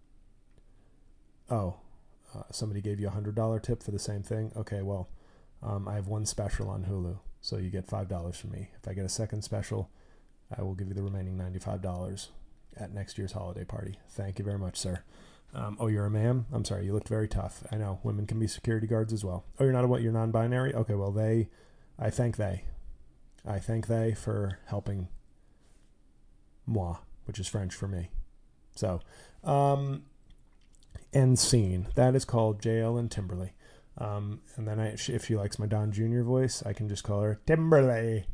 Oh, uh, somebody gave you a hundred dollar tip for the same thing. Okay. Well, um, I have one special on Hulu, so you get five dollars from me. If I get a second special, I will give you the remaining ninety-five dollars at next year's holiday party. Thank you very much, sir. Um, oh, you're a ma'am? I'm sorry, you looked very tough. I know, women can be security guards as well. Oh, you're not a what? You're non-binary? Okay, well, they, I thank they. I thank they for helping moi, which is French for me. So, um, end scene. That is called J L and Timberly. Um, and then I, if she likes my Don Junior voice, I can just call her Timberly.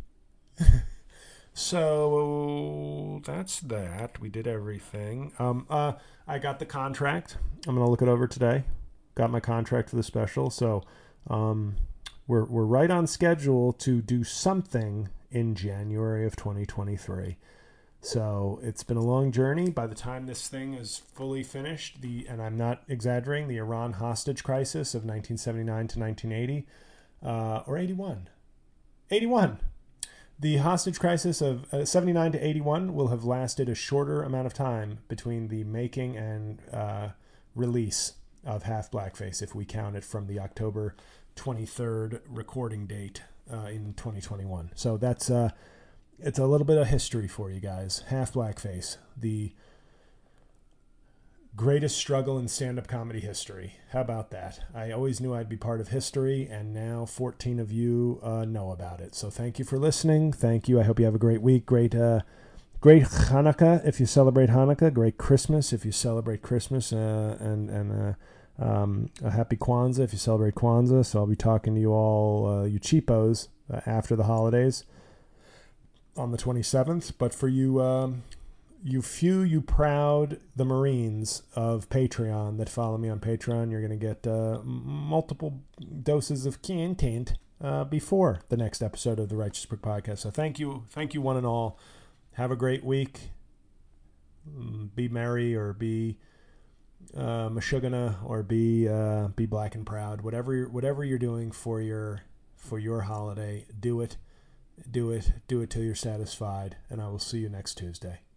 So that's that. We did everything. Um, uh, I got the contract. I'm gonna look it over today. Got my contract for the special. So, um, we're we're right on schedule to do something in January of twenty twenty-three. So it's been a long journey. By the time this thing is fully finished, the and I'm not exaggerating, the Iran hostage crisis of nineteen seventy-nine to nineteen eighty, uh, or eighty-one, eighty-one. The hostage crisis of uh, seventy-nine to eighty-one will have lasted a shorter amount of time between the making and uh, release of Half Blackface, if we count it from the October twenty-third recording date uh, in twenty twenty-one. So that's uh, it's a little bit of history for you guys. Half Blackface, the greatest struggle in stand-up comedy history. How about that? I always knew I'd be part of history, and now fourteen of you uh, know about it. So thank you for listening. Thank you. I hope you have a great week. Great, uh, great Hanukkah if you celebrate Hanukkah. Great Christmas if you celebrate Christmas, uh, and and uh, um, a happy Kwanzaa if you celebrate Kwanzaa. So I'll be talking to you all, uh, you cheapos, uh, after the holidays on the twenty-seventh. But for you. Um, You few, you proud, the Marines of Patreon that follow me on Patreon, you're going to get uh, multiple doses of content uh, before the next episode of the Righteous Brook Podcast. So thank you. Thank you one and all. Have a great week. Be merry or be uh, Meshuggah or be uh, be black and proud. Whatever you're, whatever you're doing for your for your holiday, do it. Do it. Do it till you're satisfied. And I will see you next Tuesday.